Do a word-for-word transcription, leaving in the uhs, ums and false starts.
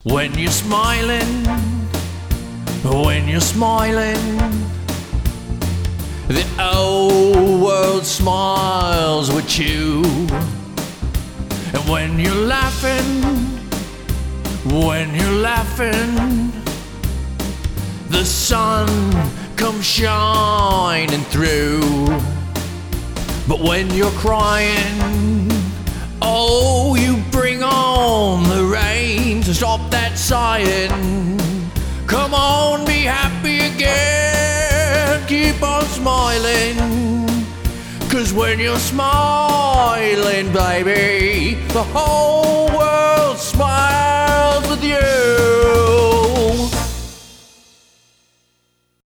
When you're smiling, when you're smiling, the whole world smiles with you. And when you're laughing, when you're laughing, the sun comes shining through. But when you're crying, oh, you bring on the rain to stop that sighing. Come on, be happy again, keep on smiling. 'Cause when you're smiling, baby, the whole world smiles with you.